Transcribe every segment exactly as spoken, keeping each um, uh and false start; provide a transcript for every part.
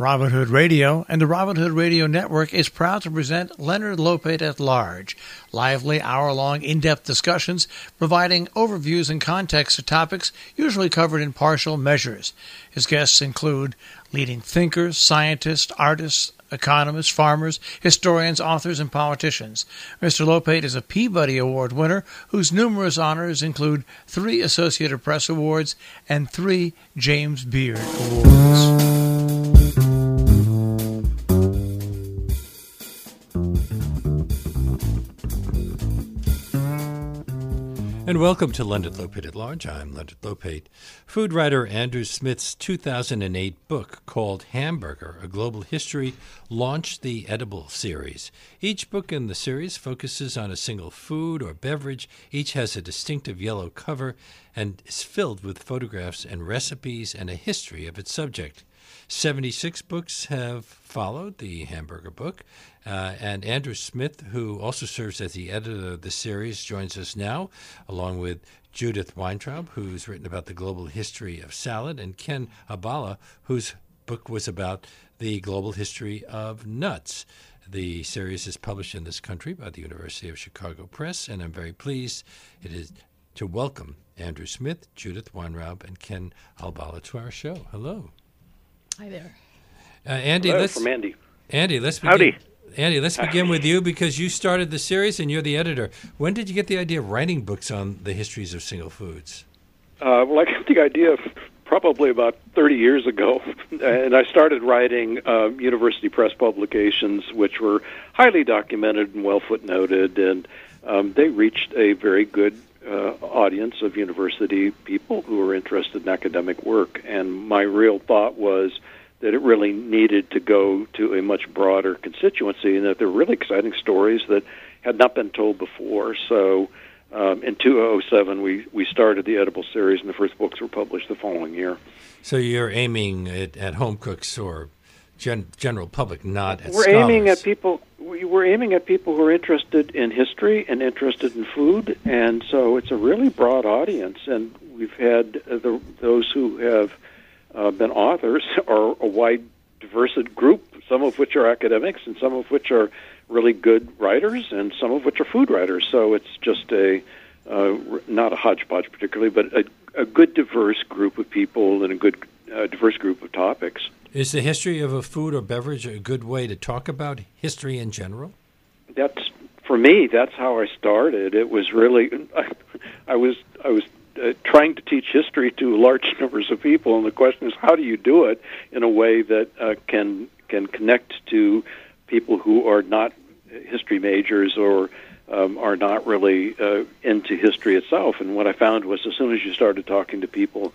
Robin Hood Radio and the Robin Hood Radio Network is proud to present Leonard Lopate at Large, lively hour-long in-depth discussions providing overviews and context to topics usually covered in partial measures. His guests include leading thinkers, scientists, artists, economists, farmers, historians, authors, and politicians. Mister Lopate is a Peabody Award winner whose numerous honors include three Associated Press Awards and three James Beard Awards. And welcome to Leonard Lopate at Large. I'm Leonard Lopate. Food writer Andrew Smith's two thousand eight book called Hamburger, A Global History launched the Edible series. Each book in the series focuses on a single food or beverage. Each has a distinctive yellow cover and is filled with photographs and recipes and a history of its subject. seventy-six books have followed the Hamburger book, uh, and Andrew Smith, who also serves as the editor of the series, joins us now, along with Judith Weintraub, who's written about the global history of salad, and Ken Albala, whose book was about the global history of nuts. The series is published in this country by the University of Chicago Press, and I'm very pleased it is to welcome Andrew Smith, Judith Weintraub, and Ken Albala to our show. Hello. Hi there. Uh, Andy, Hello, let's from Andy. Andy, let's begin. Howdy. Andy, let's begin with you because you started the series and you're the editor. When did you get the idea of writing books on the histories of single foods? Uh, well, I got the idea probably about thirty years ago, and I started writing uh, university press publications, which were highly documented and well footnoted, and um, they reached a very good uh, audience of university people who were interested in academic work. And my real thought was that it really needed to go to a much broader constituency, and that there were really exciting stories that had not been told before. So um, in two thousand seven, we, we started the Edible series, and the first books were published the following year. So you're aiming at, at home cooks or gen, general public, not at we're scholars. aiming at people. We, we're aiming at people who are interested in history and interested in food, and so it's a really broad audience. And we've had uh, the, those who have Uh, been authors are a wide, diverse group, some of which are academics and some of which are really good writers and some of which are food writers. So it's just a, uh, not a hodgepodge particularly, but a, a good, diverse group of people and a good, uh, diverse group of topics. Is the history of a food or beverage a good way to talk about history in general? That's, for me, that's how I started. It was really, I, I was, I was Uh, trying to teach history to large numbers of people, and the question is, how do you do it in a way that uh, can can connect to people who are not history majors or um, are not really uh, into history itself? And what I found was, as soon as you started talking to people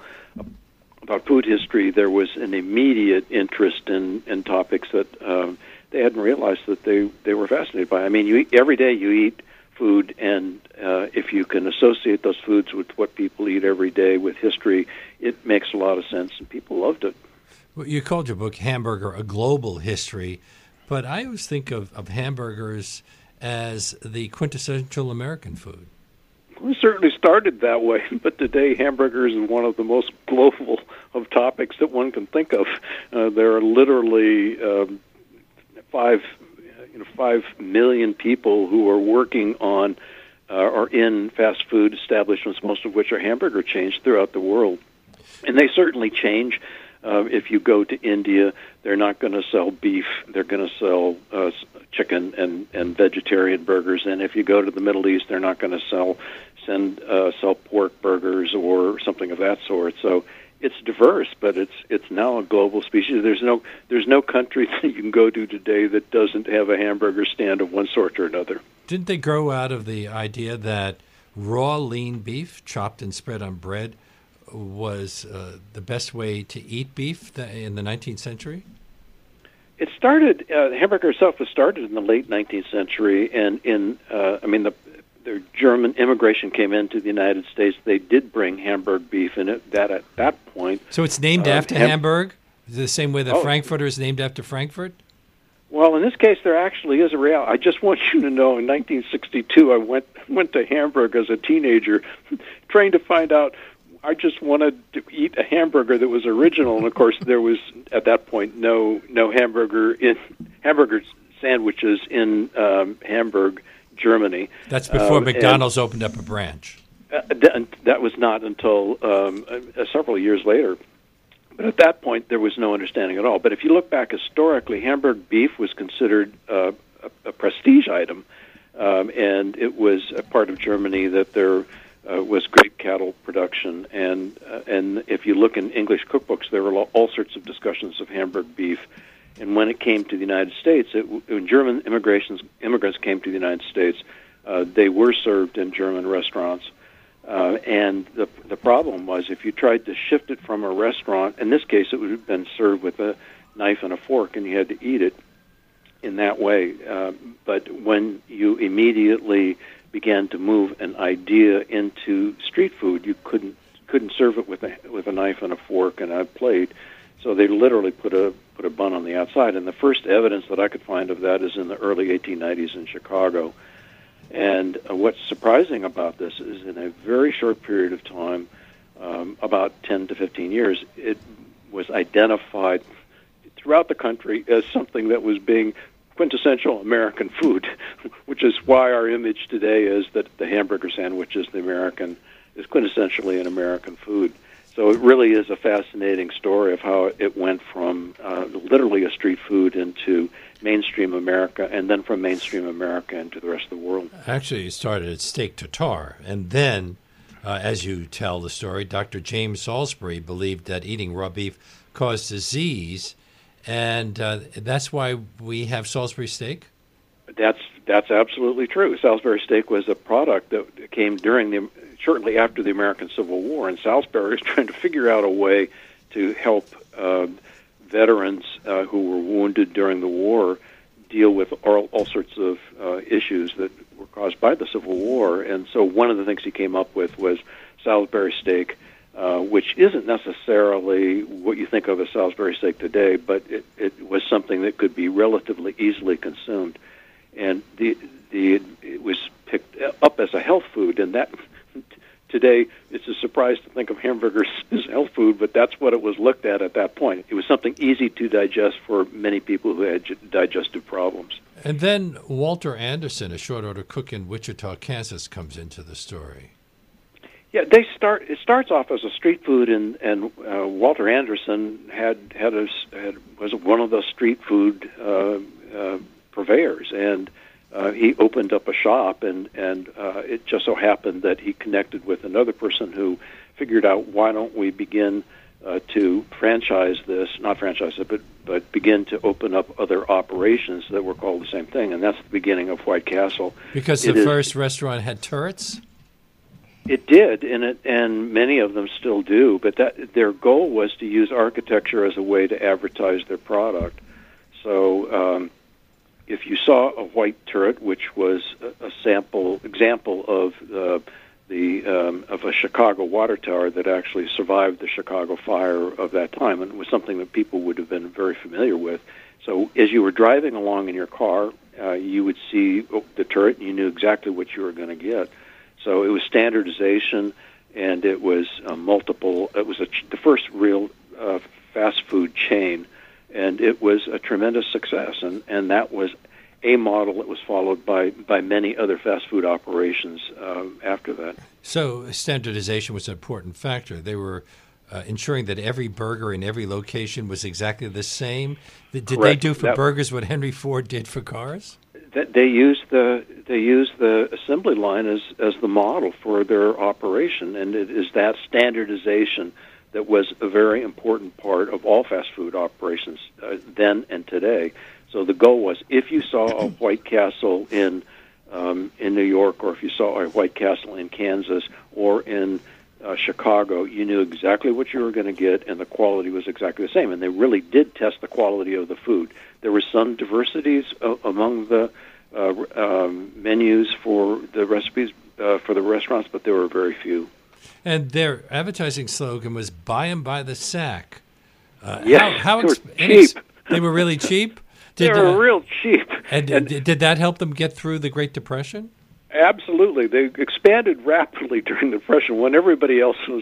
about food history, there was an immediate interest in, in topics that um, they hadn't realized that they, they were fascinated by. I mean, you eat, every day you eat food, and uh, if you can associate those foods with what people eat every day with history, it makes a lot of sense, and people loved it. Well, you called your book Hamburger, A Global History, but I always think of, of hamburgers as the quintessential American food. We certainly started that way, but today hamburgers is one of the most global of topics that one can think of. Uh, there are literally um, five You know, five million people who are working on uh, or in fast food establishments, most of which are hamburger chains throughout the world. And they certainly change. Uh, if you go to India, they're not going to sell beef. They're going to sell uh, chicken and, and vegetarian burgers. And if you go to the Middle East, they're not going to sell send uh, sell pork burgers or something of that sort. So it's diverse, but it's it's now a global species. There's no there's no country that you can go to today that doesn't have a hamburger stand of one sort or another. Didn't they grow out of the idea that raw lean beef chopped and spread on bread was uh, the best way to eat beef in the nineteenth century? It started. Uh, the hamburger itself was started in the late nineteenth century, and in uh, I mean the. The German immigration came into the United States. They did bring Hamburg beef in it. That at that point. So it's named uh, after Ham- Hamburg, the same way the oh. Frankfurter is named after Frankfurt. Well, in this case, there actually is a reality. I just want you to know, in nineteen sixty-two, I went went to Hamburg as a teenager, trying to find out. I just wanted to eat a hamburger that was original, and of course there was at that point no no hamburger in hamburger sandwiches in um, Hamburg, Germany. That's before uh, McDonald's opened up a branch. Uh, th- that was not until um, uh, several years later. But at that point, there was no understanding at all. But if you look back historically, Hamburg beef was considered uh, a, a prestige item, um, and it was a part of Germany that there uh, was great cattle production. And uh, and if you look in English cookbooks, there were all sorts of discussions of Hamburg beef. And when it came to the United States, it, when German immigrations immigrants came to the United States, uh, they were served in German restaurants. Uh, and the the problem was if you tried to shift it from a restaurant, in this case it would have been served with a knife and a fork, and you had to eat it in that way. Uh, but when you immediately began to move an idea into street food, you couldn't couldn't serve it with a with a knife and a fork and a plate. So they literally put a put a bun on the outside. And the first evidence that I could find of that is in the early eighteen nineties in Chicago. And uh, what's surprising about this is in a very short period of time, um, about ten to fifteen years, it was identified throughout the country as something that was being quintessential American food, which is why our image today is that the hamburger sandwich is the American, is quintessentially an American food. So it really is a fascinating story of how it went from uh, literally a street food into mainstream America, and then from mainstream America into the rest of the world. Actually, it started at steak tartare, and then, uh, as you tell the story, Doctor James Salisbury believed that eating raw beef caused disease, and uh, that's why we have Salisbury steak? That's that's absolutely true. Salisbury steak was a product that came during the shortly after the American Civil War, and Salisbury was trying to figure out a way to help uh, veterans uh, who were wounded during the war deal with all, all sorts of uh, issues that were caused by the Civil War. And so one of the things he came up with was Salisbury steak, uh, which isn't necessarily what you think of as Salisbury steak today, but it, it was something that could be relatively easily consumed. And the the it was picked up as a health food, and that today it's a surprise to think of hamburgers as health food, but that's what it was looked at at that point. It was something easy to digest for many people who had digestive problems. And then Walter Anderson, a short order cook in Wichita, Kansas, comes into the story. Yeah, they start. It starts off as a street food, and and uh, Walter Anderson had had, a, had was one of the street food uh, uh, purveyors, and uh, he opened up a shop, and and uh, it just so happened that he connected with another person who figured out, why don't we begin uh, to franchise this, not franchise it, but but begin to open up other operations that were called the same thing, and that's the beginning of White Castle. Because it the is, first restaurant had turrets? It did, and it, and many of them still do. But that their goal was to use architecture as a way to advertise their product. So, um, if you saw a white turret, which was a, a sample example of uh, the um, of a Chicago water tower that actually survived the Chicago fire of that time, and it was something that people would have been very familiar with. So, as you were driving along in your car, uh, you would see the turret, and you knew exactly what you were going to get. So it was standardization, and it was uh, multiple. It was a ch- the first real uh, fast food chain, and it was a tremendous success. And, and that was a model that was followed by, by many other fast food operations um, after that. So standardization was an important factor. They were uh, ensuring that every burger in every location was exactly the same. Did Correct. they do for that, burgers what Henry Ford did for cars? They used the they used the assembly line as as the model for their operation, and it is that standardization that was a very important part of all fast food operations uh, then and today. So the goal was, if you saw a White Castle in um, in New York, or if you saw a White Castle in Kansas or in uh, Chicago, you knew exactly what you were going to get, and the quality was exactly the same. And they really did test the quality of the food. There were some diversities uh, among the uh, um, menus for the recipes uh, for the restaurants, but there were very few. And their advertising slogan was "Buy 'em by the sack." Uh, yes, how, how they were ex- cheap. They were really cheap. Did, they were uh, real cheap. And, and did that help them get through the Great Depression? Absolutely. They expanded rapidly during the Depression when everybody else was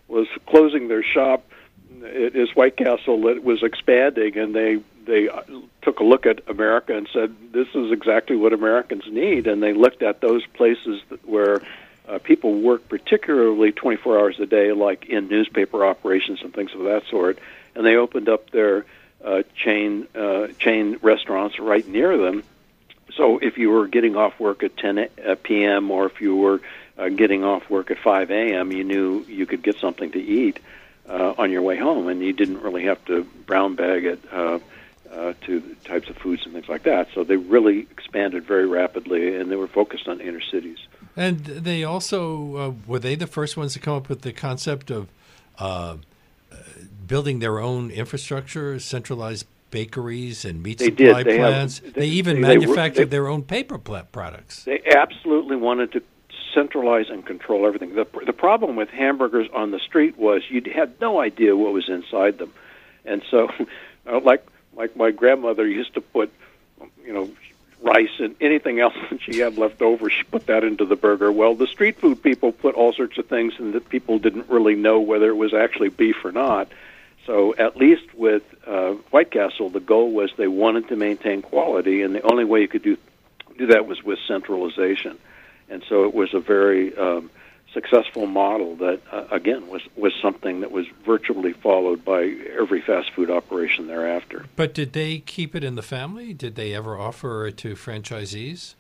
was closing their shop. It is White Castle that was expanding, and they they took a look at America and said, "This is exactly what Americans need." And they looked at those places that, where uh, people work particularly twenty-four hours a day, like in newspaper operations and things of that sort. And they opened up their uh, chain uh, chain restaurants right near them. So if you were getting off work at ten p.m. or if you were uh, getting off work at five a.m., you knew you could get something to eat uh, on your way home, and you didn't really have to brown bag it uh, uh, to types of foods and things like that. So they really expanded very rapidly, and they were focused on inner cities. And they also, uh, were they the first ones to come up with the concept of uh, building their own infrastructure, centralized bakeries and meat they supply did. They plants? have, they, they even they, manufactured they, their own paper products. They absolutely wanted to centralize and control everything. The, the problem with hamburgers on the street was you had no idea what was inside them. And so, uh, like like my grandmother used to put, you know, rice and anything else that she had left over, she put that into the burger. Well, the street food people put all sorts of things, and that people didn't really know whether it was actually beef or not. So at least with uh, White Castle, the goal was they wanted to maintain quality, and the only way you could do do that was with centralization. And so it was a very um, successful model that, uh, again, was, was something that was virtually followed by every fast food operation thereafter. But did they keep it in the family? Did they ever offer it to franchisees?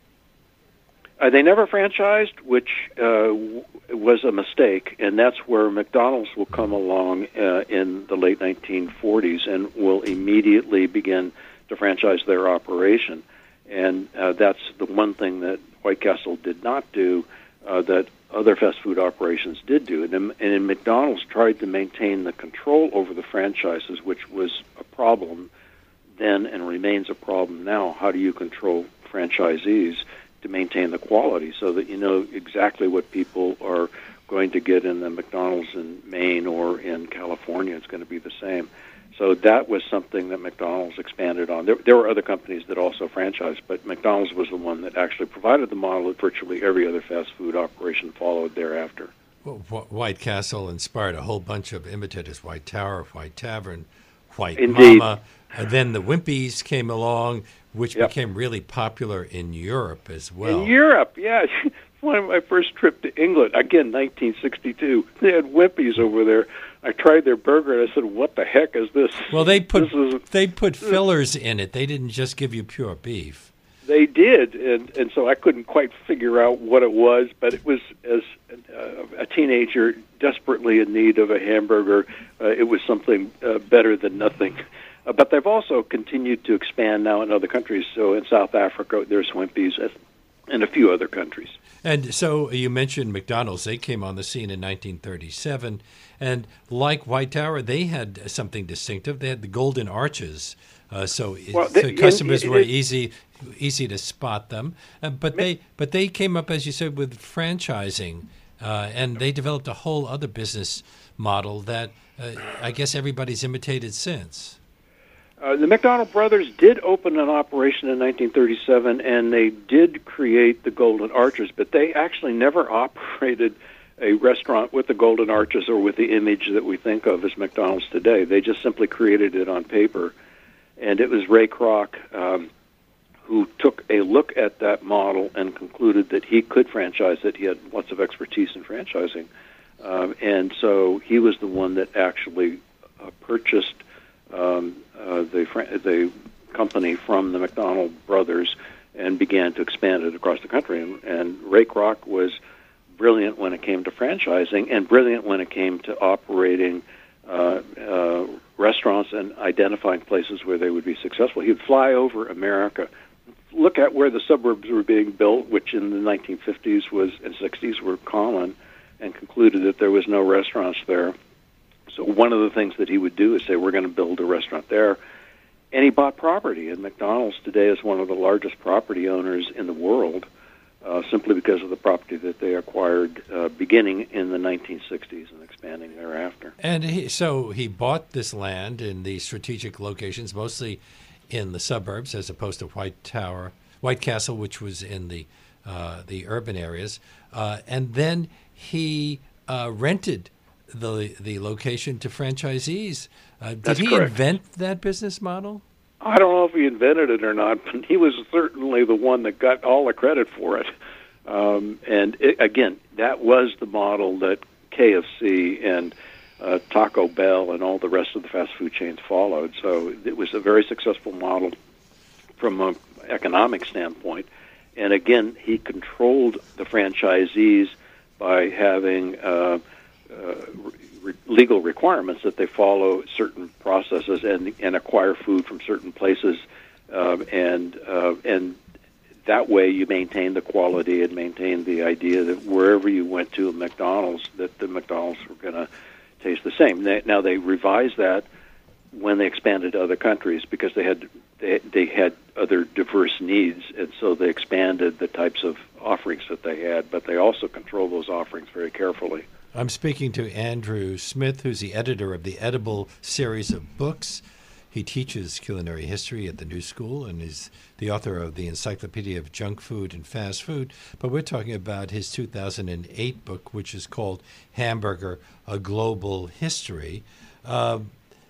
Uh, they never franchised, which uh, w- was a mistake, and that's where McDonald's will come along uh, in the late nineteen forties and will immediately begin to franchise their operation. And uh, that's the one thing that White Castle did not do uh, that other fast food operations did do. And, and McDonald's tried to maintain the control over the franchises, which was a problem then and remains a problem now. How do you control franchisees to maintain the quality so that you know exactly what people are going to get in the McDonald's in Maine or in California? It's going to be the same. So that was something that McDonald's expanded on. There, there were other companies that also franchised, but McDonald's was the one that actually provided the model that virtually every other fast food operation followed thereafter. Well, White Castle inspired a whole bunch of imitators: White Tower, White Tavern, White Indeed. Mama. And then the Wimpy's came along, which Yep. became really popular in Europe as well. In Europe, yeah. One of my first trip to England, again, nineteen sixty-two, they had Wimpy's over there. I tried their burger, and I said, what the heck is this? Well, they put This is- they put fillers in it. They didn't just give you pure beef. They did, and, and so I couldn't quite figure out what it was, but it was, as uh, a teenager desperately in need of a hamburger, uh, it was something uh, better than nothing. Uh, but they've also continued to expand now in other countries. So in South Africa, there's Wimpy's, and a few other countries. And so you mentioned McDonald's. They came on the scene in nineteen thirty-seven. And like White Tower, they had something distinctive. They had the golden arches. Uh, so Well, it, they- the customers it- were it- easy easy to spot them. Uh, but they but they came up, as you said, with franchising. Uh, and they developed a whole other business model that uh, I guess everybody's imitated since. Uh, the McDonald brothers did open an operation in nineteen thirty-seven, and they did create the Golden Arches, but they actually never operated a restaurant with the Golden Arches or with the image that we think of as McDonald's today. They just simply created it on paper, and it was Ray Kroc um, who took a look at that model and concluded that he could franchise it. He had lots of expertise in franchising, um, and so he was the one that actually uh, purchased Um, uh, the fr- the company from the McDonald brothers and began to expand it across the country. And, and Ray Kroc was brilliant when it came to franchising and brilliant when it came to operating uh, uh, restaurants and identifying places where they would be successful. He would fly over America, look at where the suburbs were being built, which in the nineteen fifties was and sixties were common, and concluded that there was no restaurants there. So one of the things that he would do is say, we're going to build a restaurant there. And he bought property. And McDonald's today is one of the largest property owners in the world uh, simply because of the property that they acquired uh, beginning in the nineteen sixties and expanding thereafter. And he, so he bought this land in the strategic locations, mostly in the suburbs, as opposed to White Tower, White Castle, which was in the uh, the urban areas. Uh, and then he uh, rented the the location to franchisees. Uh, did That's he correct. invent that business model? I don't know if he invented it or not, but he was certainly the one that got all the credit for it. Um, and it, again, that was the model that K F C and uh, Taco Bell and all the rest of the fast food chains followed. So it was a very successful model from an economic standpoint. And again, he controlled the franchisees by having uh, uh, re- legal requirements that they follow certain processes and, and acquire food from certain places, um, and uh, and that way you maintain the quality and maintain the idea that wherever you went to a McDonald's, that the McDonald's were going to taste the same. They, now they revised that when they expanded to other countries because they had they, they had other diverse needs, and so they expanded the types of offerings that they had, but they also control those offerings very carefully. I'm speaking to Andrew Smith, who's the editor of the Edible series of books. He teaches culinary history at the New School and is the author of the Encyclopedia of Junk Food and Fast Food. But we're talking about his two thousand eight book, which is called Hamburger, A Global History. Uh,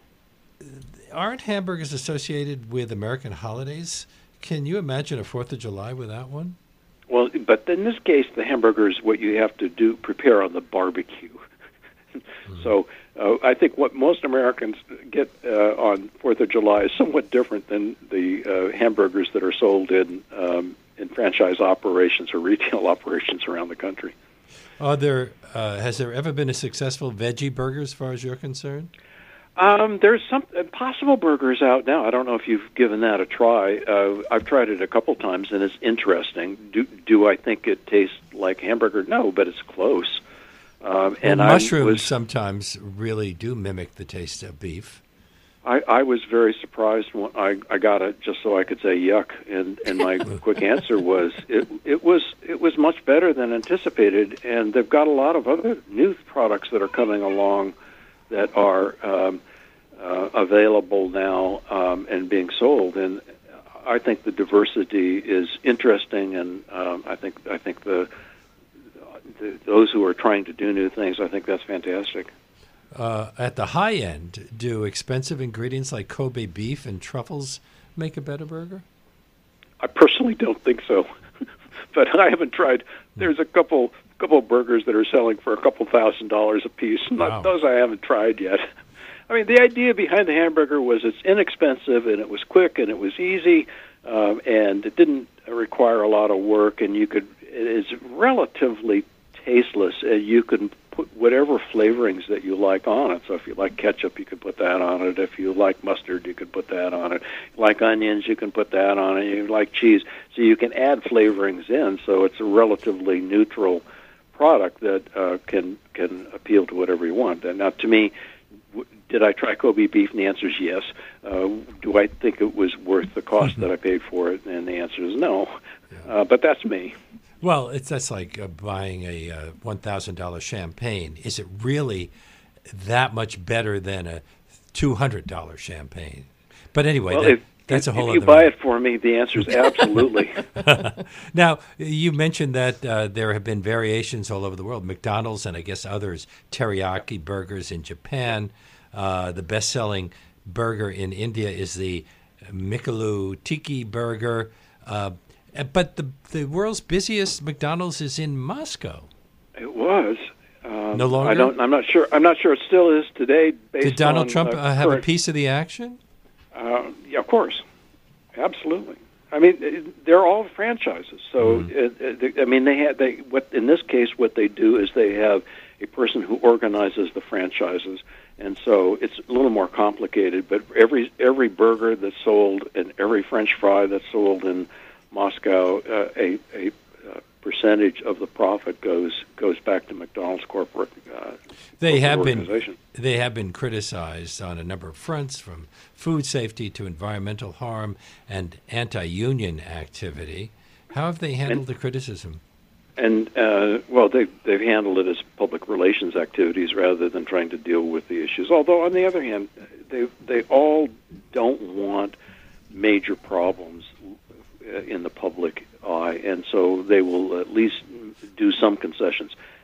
aren't hamburgers associated with American holidays? Can you imagine a fourth of July without one? Well, but in this case, the hamburger is what you have to do, prepare on the barbecue. Mm. So uh, I think what most Americans get uh, on fourth of July is somewhat different than the uh, hamburgers that are sold in um, in franchise operations or retail operations around the country. Are there, uh, has there ever been a successful veggie burger as far as you're concerned? Um, there's some Impossible Burgers out now. I don't know if you've given that a try. Uh, I've tried it a couple times, and it's interesting. Do do I think it tastes like hamburger? No, but it's close. Um, and well, mushrooms I was, sometimes really do mimic the taste of beef. I, I was very surprised when I, I got it just so I could say yuck, and, and my quick answer was it it was it was much better than anticipated, and they've got a lot of other new products that are coming along that are um, uh, available now um, and being sold, and I think the diversity is interesting, and um, I think I think the, the those who are trying to do new things, I think that's fantastic. Uh, at the high end, do expensive ingredients like Kobe beef and truffles make a better burger? I personally don't think so, but I haven't tried. There's a couple couple of burgers that are selling for a couple thousand dollars a piece. Wow. Those I haven't tried yet. I mean, the idea behind the hamburger was it's inexpensive and it was quick and it was easy, um, and it didn't require a lot of work, and you could. It is relatively tasteless, and you can put whatever flavorings that you like on it. So if you like ketchup, you can put that on it. If you like mustard, you can put that on it. If you like onions, you can put that on it. If you like cheese, so you can add flavorings in. So it's a relatively neutral product that uh, can can appeal to whatever you want. And now, to me, w- did I try Kobe beef? And the answer is yes. Uh, do I think it was worth the cost mm-hmm. that I paid for it? And the answer is no. Yeah. Uh, but that's me. Well, it's that's like uh, buying a uh, one thousand dollars champagne. Is it really that much better than a two hundred dollars champagne? But anyway, well, that, if, that's if, a whole if you other buy matter. it for me, the answer is absolutely. Now, you mentioned that uh, there have been variations all over the world. McDonald's and I guess others, teriyaki burgers in Japan. Uh, the best-selling burger in India is the Mikalu Tiki burger. Uh, But the the world's busiest McDonald's is in Moscow. It was. Um, no longer. I don't. I'm not sure. I'm not sure it still is today. Based Did Donald on, Trump uh, uh, have current, a piece of the action? Uh, yeah, of course, absolutely. I mean, it, they're all franchises. So, Mm-hmm. it, it, I mean, they had they. What in this case, what they do is they have a person who organizes the franchises, and so it's a little more complicated. But every every burger that's sold and every French fry that's sold in Moscow, uh, a, a uh, percentage of the profit goes goes back to McDonald's corporate. Uh, they corporate have organization. been they have been criticized on a number of fronts, from food safety to environmental harm and anti-union activity. How have they handled and, the criticism? And uh, well, they they've handled it as public relations activities rather than trying to deal with the issues. Although on the other hand, they they all don't want major problems in the public eye, and so they will at least do some concessions.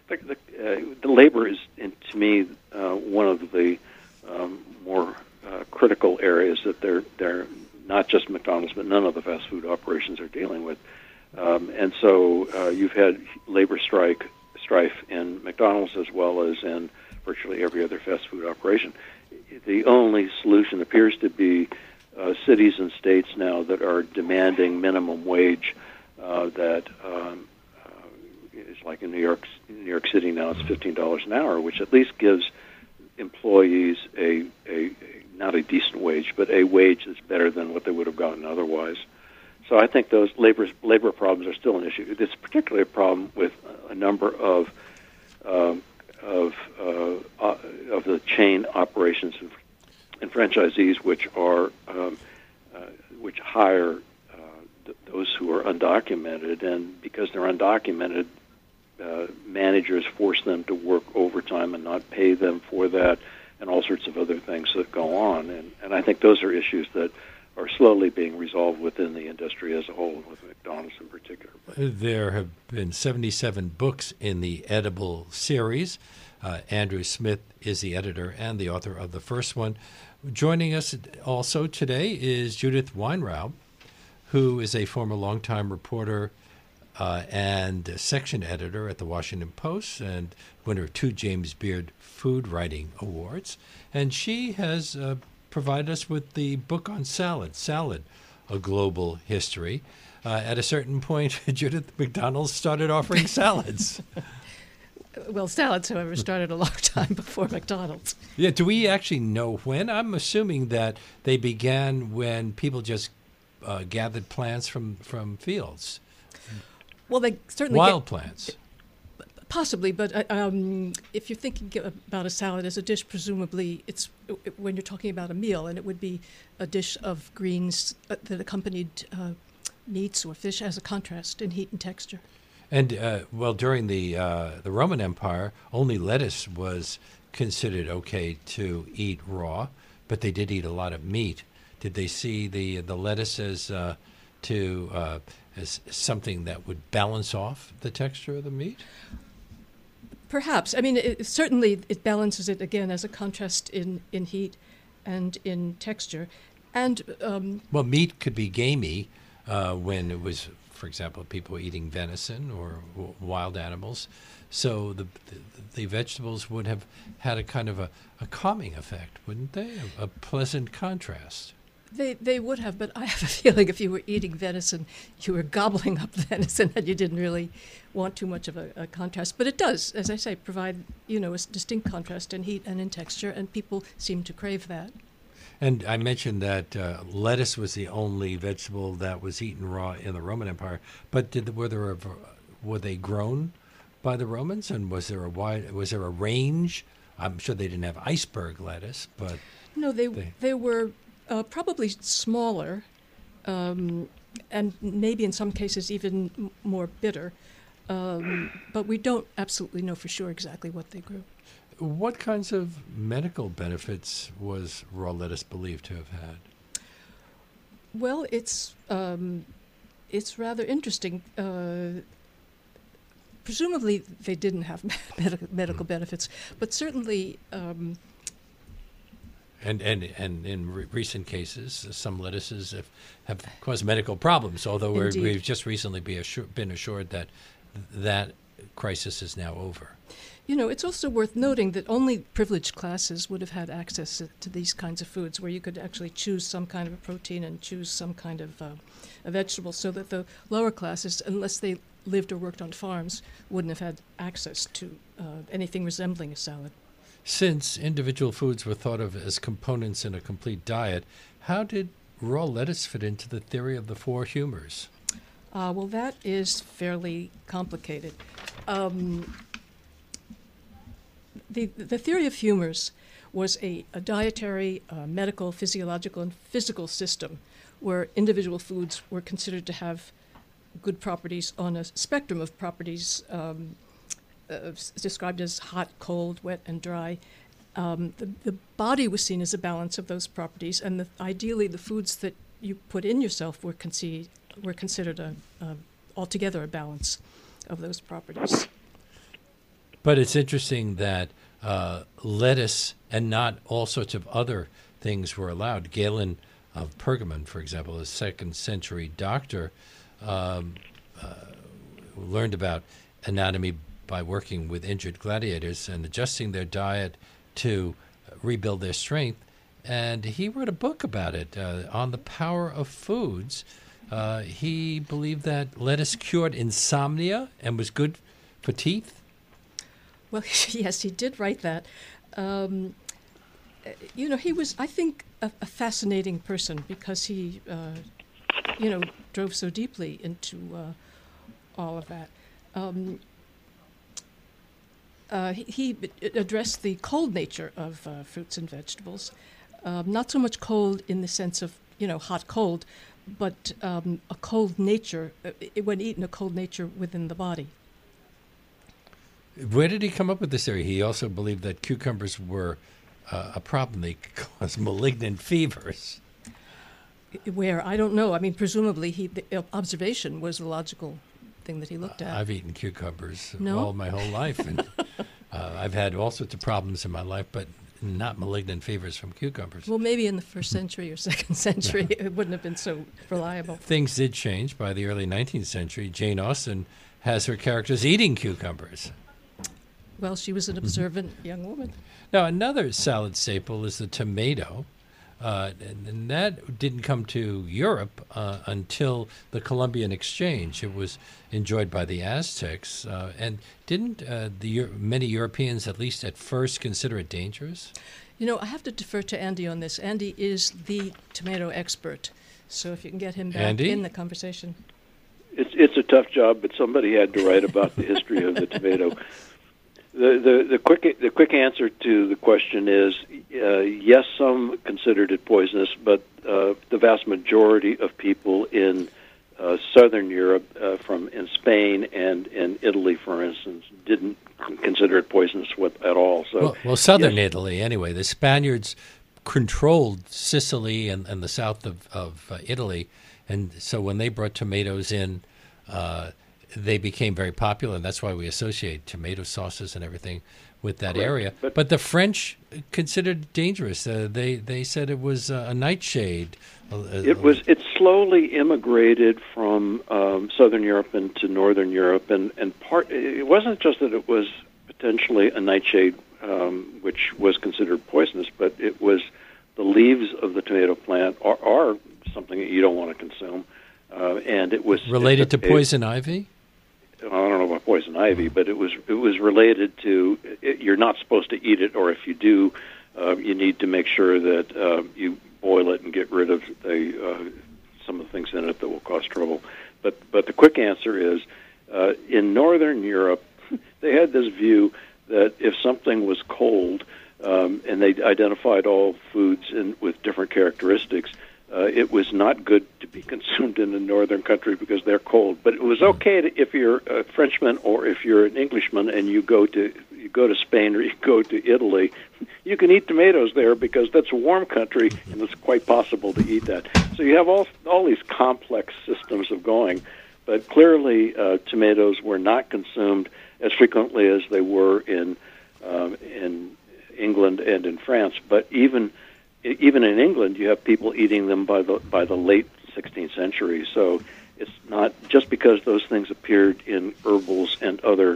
the, the, uh, the labor is, in, to me, uh, one of the um, more uh, critical areas that they're they're not just McDonald's, but none of the fast food operations are dealing with. Um, and so uh, you've had labor strike strife in McDonald's as well as in virtually every other fast food operation. The only solution appears to be uh, cities and states now that are demanding minimum wage uh, that um, uh, is like in New York, New York City now it's fifteen dollars an hour, which at least gives employees a, a, a not a decent wage, but a wage that's better than what they would have gotten otherwise. So I think those labor labor problems are still an issue. It's particularly a problem with a number of um, of uh, uh, of the chain operations and, and franchisees, which are um, uh, which hire uh, th- those who are undocumented, and because they're undocumented, uh, managers force them to work overtime and not pay them for that, and all sorts of other things that go on. And, and I think those are issues that are slowly being resolved within the industry as a whole, and with McDonald's in particular. There have been seventy-seven books in the Edible series. Uh, Andrew Smith is the editor and the author of the first one. Joining us also today is Judith Weinraub, who is a former longtime reporter uh, and section editor at the Washington Post and winner of two James Beard Food Writing Awards. And she has uh, provided us with the book on salad, Salad, A Global History. Uh, at a certain point, Judith, McDonald's started offering salads. Well, salads, however, started a long time before McDonald's. Yeah, do we actually know when? I'm assuming that they began when people just uh, gathered plants from, from fields. Well, they certainly Wild get, plants. Possibly, but uh, um, if you're thinking about a salad as a dish, presumably it's when you're talking about a meal, and it would be a dish of greens that accompanied uh, meats or fish as a contrast in heat and texture. And, uh, well, during the uh, the Roman Empire, only lettuce was considered okay to eat raw, but they did eat a lot of meat. Did they see the the lettuce as uh, to uh, as something that would balance off the texture of the meat? Perhaps. I mean, it, certainly it balances it, again, as a contrast in, in heat and in texture. And um, well, meat could be gamey uh, when it was, for example, people eating venison or w- wild animals. So the, the the vegetables would have had a kind of a, a calming effect, wouldn't they? A, a pleasant contrast. They they would have, but I have a feeling if you were eating venison, you were gobbling up venison, and you didn't really want too much of a, a contrast. But it does, as I say, provide, you know, a distinct contrast in heat and in texture, and people seem to crave that. And I mentioned that uh, lettuce was the only vegetable that was eaten raw in the Roman Empire. But did were there a, were they grown by the Romans, and was there a wide was there a range? I'm sure they didn't have iceberg lettuce, but no, they they, they were. Uh, probably smaller, um, and maybe in some cases even m- more bitter, um, but we don't absolutely know for sure exactly what they grew. What kinds of medical benefits was raw lettuce believed to have had? Well, it's um, it's rather interesting. Uh, presumably, they didn't have medical medical mm. benefits, but certainly. Um, And and and in re- recent cases, some lettuces have, have caused medical problems. Although we're, we've just recently be assur- been assured that that crisis is now over. You know, it's also worth noting that only privileged classes would have had access to these kinds of foods, where you could actually choose some kind of a protein and choose some kind of uh, a vegetable, so that the lower classes, unless they lived or worked on farms, wouldn't have had access to uh, anything resembling a salad. Since individual foods were thought of as components in a complete diet, how did raw lettuce fit into the theory of the four humors? Uh, well, that is fairly complicated. Um, the, the theory of humors was a, a dietary, uh, medical, physiological, and physical system where individual foods were considered to have good properties on a spectrum of properties um, Uh, described as hot, cold, wet, and dry. Um, the, the body was seen as a balance of those properties, and the, ideally the foods that you put in yourself were, conce- were considered a, a, altogether a balance of those properties. But it's interesting that uh, lettuce and not all sorts of other things were allowed. Galen of Pergamon, for example, a second century doctor, um, uh, learned about anatomy by working with injured gladiators and adjusting their diet to rebuild their strength. And he wrote a book about it, uh, On the Power of Foods. Uh, he believed that lettuce cured insomnia and was good for teeth. Well, yes, he did write that. Um, you know, he was, I think, a, a fascinating person because he, uh, you know, drove so deeply into uh, all of that. Um, uh, he, he addressed the cold nature of uh, fruits and vegetables, um, not so much cold in the sense of, you know, hot cold, but um, a cold nature, uh, when eaten, a cold nature within the body. Where did he come up with this theory? He also believed that cucumbers were uh, a problem. They cause malignant fevers. Where? I don't know. I mean, presumably he, the observation was the logical thing that he looked at. Uh, I've eaten cucumbers no? all my whole life, and uh, I've had all sorts of problems in my life, but not malignant fevers from cucumbers. Well, maybe in the first century or second century, it wouldn't have been so reliable. Things did change by the early nineteenth century. Jane Austen has her characters eating cucumbers. Well, she was an observant mm-hmm. young woman. Now, another salad staple is the tomato, uh, and, and that didn't come to Europe uh, until the Columbian Exchange. It was enjoyed by the Aztecs, uh, and didn't uh, the many Europeans, at least at first, consider it dangerous? You know, I have to defer to Andy on this. Andy is the tomato expert, so if you can get him back Andy? in the conversation. It's it's a tough job, but somebody had to write about the history of the tomato. The, the the quick the quick answer to the question is uh, yes, some considered it poisonous, but uh, the vast majority of people in uh, southern Europe, uh, from in Spain and in Italy, for instance, didn't consider it poisonous with, at all. So, well, well southern yes. Italy, anyway. The Spaniards controlled Sicily and, and the south of, of uh, Italy, and so when they brought tomatoes in, uh, they became very popular, and that's why we associate tomato sauces and everything with that Correct. area. But, but the French considered it dangerous. Uh, they they said it was uh, a nightshade. It was. It slowly immigrated from um, southern Europe into northern Europe, and, and part. It wasn't just that it was potentially a nightshade, um, which was considered poisonous, but it was the leaves of the tomato plant are, are something that you don't want to consume, uh, and it was related it, to poison it, ivy. I don't know about poison ivy, but it was it was related to it, you're not supposed to eat it, or if you do, uh, you need to make sure that uh, you boil it and get rid of the uh, some of the things in it that will cause trouble. But but the quick answer is, uh, in Northern Europe, they had this view that if something was cold, um, and they identified all foods in, with different characteristics, Uh, it was not good to be consumed in a northern country because they're cold. But it was okay to, if you're a Frenchman or if you're an Englishman and you go to you go to Spain or you go to Italy, you can eat tomatoes there because that's a warm country and it's quite possible to eat that. So you have all all these complex systems of going. But clearly, uh, tomatoes were not consumed as frequently as they were in um, in England and in France. But even Even in England, you have people eating them by the by the late sixteenth century. So it's not just because those things appeared in herbals and other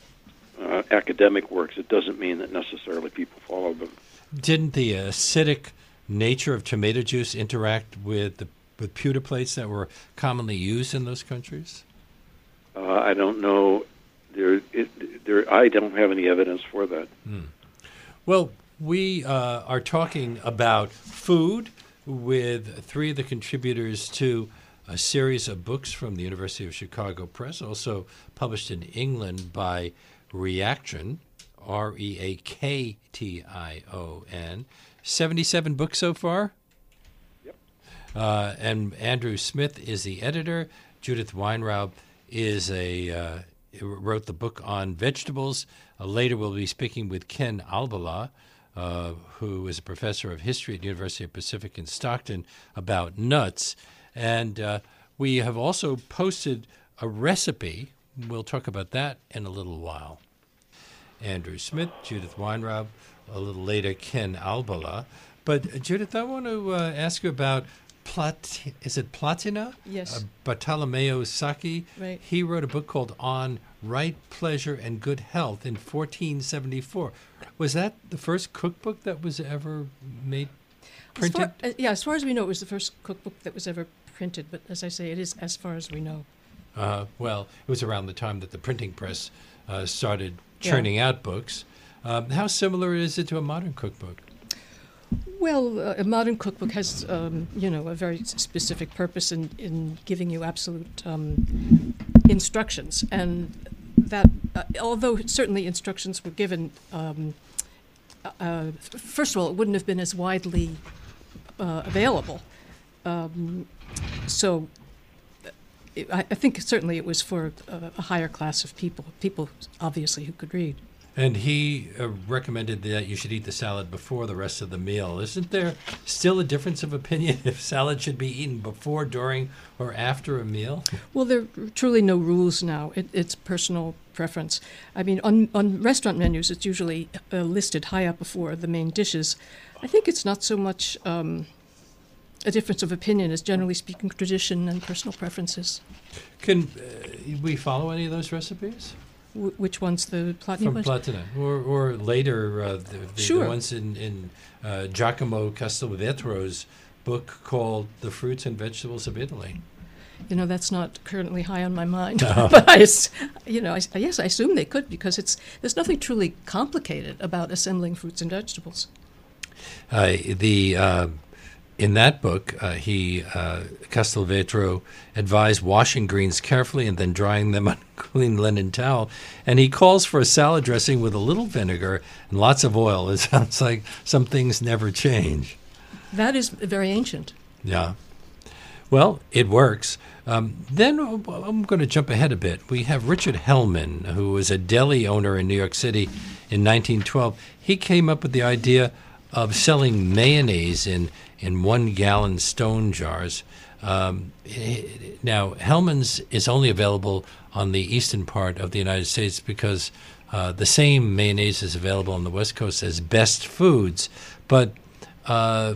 uh, academic works. It doesn't mean that necessarily people follow them. Didn't the acidic nature of tomato juice interact with the with pewter plates that were commonly used in those countries? Uh, I don't know. There, it, there. I don't have any evidence for that. Hmm. Well. We uh, are talking about food with three of the contributors to a series of books from the University of Chicago Press, also published in England by Reaction, R E A K T I O N. seventy-seven books so far? Yep. Uh, and Andrew Smith is the editor. Judith Weinraub is a uh, wrote the book on vegetables. Uh, later we'll be speaking with Ken Albala, Uh, who is a professor of history at the University of Pacific in Stockton, about nuts. And uh, we have also posted a recipe. We'll talk about that in a little while. Andrew Smith, Judith Weinraub, a little later Ken Albala. But uh, Judith, I want to uh, ask you about Plat. Is it Platina? Yes. Uh, Bartolomeo Sacchi. Right. He wrote a book called On Right Pleasure and Good Health in fourteen seventy-four. Was that the first cookbook that was ever made printed? As far, uh, yeah, as far as we know, it was the first cookbook that was ever printed. But as I say, it is as far as we know. Uh, well, it was around the time that the printing press uh, started churning yeah. out books. Um, how similar is it to a modern cookbook? Well, uh, a modern cookbook has, um, you know, a very specific purpose in, in giving you absolute um, instructions. And that, uh, although certainly instructions were given, um, uh, first of all, it wouldn't have been as widely uh, available. Um, so it, I, I think certainly it was for a, a higher class of people, people obviously who could read. And he uh, recommended that you should eat the salad before the rest of the meal. Isn't there still a difference of opinion if salad should be eaten before, during, or after a meal? Well, there are truly no rules now. It, it's personal preference. I mean, on, on restaurant menus, it's usually uh, listed high up before the main dishes. I think it's not so much um, a difference of opinion as, generally speaking, tradition and personal preferences. Can uh, we follow any of those recipes? W- which one's the Platina? From Platina, or or later uh, the, the, sure. the ones in in uh, Giacomo Castelvetro's book called "The Fruits and Vegetables of Italy." You know, that's not currently high on my mind. No. But I, you know, I, yes, I assume they could, because it's there's nothing truly complicated about assembling fruits and vegetables. Uh, the uh, In that book, uh, he, uh, Castelvetro, advised washing greens carefully and then drying them on a clean linen towel. And he calls for a salad dressing with a little vinegar and lots of oil. It sounds like some things never change. That is very ancient. Yeah. Well, it works. Um, then I'm going to jump ahead a bit. We have Richard Hellman, who was a deli owner in New York City in nineteen twelve. He came up with the idea of selling mayonnaise in in one-gallon stone jars. Um, now, Hellman's is only available on the eastern part of the United States because uh, the same mayonnaise is available on the West Coast as Best Foods. But uh,